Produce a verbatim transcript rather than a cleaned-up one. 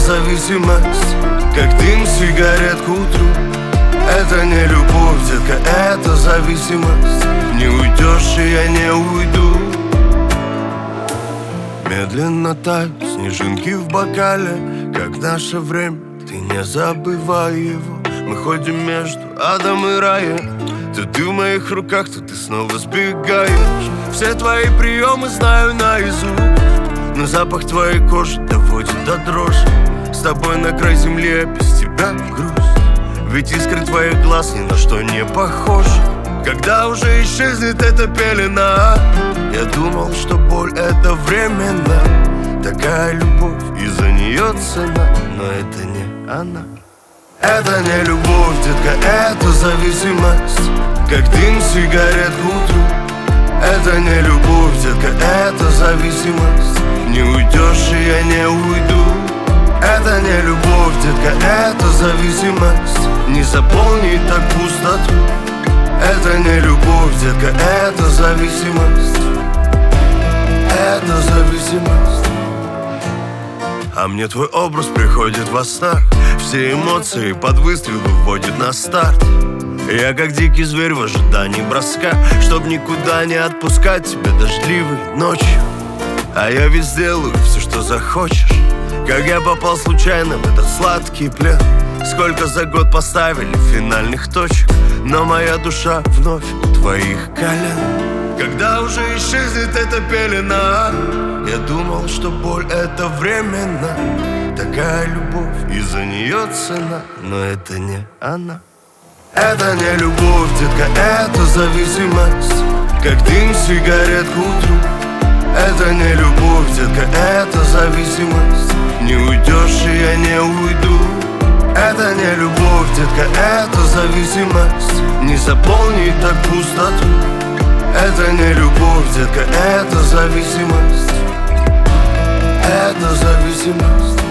зависимость, как дым сигарет к утру. Это не любовь, детка, это зависимость. Не уйдешь, и я не уйду. Медленно тают снежинки в бокале, как наше время, ты не забывай его. Мы ходим между адом и раем. То ты в моих руках, то ты снова сбегаешь. Все твои приемы знаю наизусть, но запах твоей кожи доводит до дрожи. С тобой на край земли, а без тебя грусть. Ведь искры твоих глаз ни на что не похожи. Когда уже исчезнет эта пелена, я думал, что боль это временно. Такая любовь, и за нее цена, но это не она. Это не любовь, детка, это зависимость, как дым сигарет к утру. Это не любовь, детка, это зависимость. Не уйдешь, и я не уйду. Это не любовь, детка, это зависимость. Не заполнит так пустоту. Это не любовь, детка, это зависимость. Это зависимость. А мне твой образ приходит во снах. Все эмоции под выстрел выводит на старт. Я как дикий зверь в ожидании броска, чтоб никуда не отпускать тебя дождливой ночью. А я ведь сделаю все, что захочешь. Как я попал случайно в этот сладкий плен. Сколько за год поставили финальных точек, но моя душа вновь у твоих колен. Когда уже исчезнет эта пелена, я думал, что боль это временно. Такая любовь, и за нее цена, но это не она. Это не любовь, детка, это зависимость, как дым сигарет к утру. Это не любовь, детка, это зависимость. Не уйдешь, и я не уйду. Это не любовь, детка, это зависимость. Не заполнит так пустоту. Это не любовь, детка, это зависимость. Это зависимость.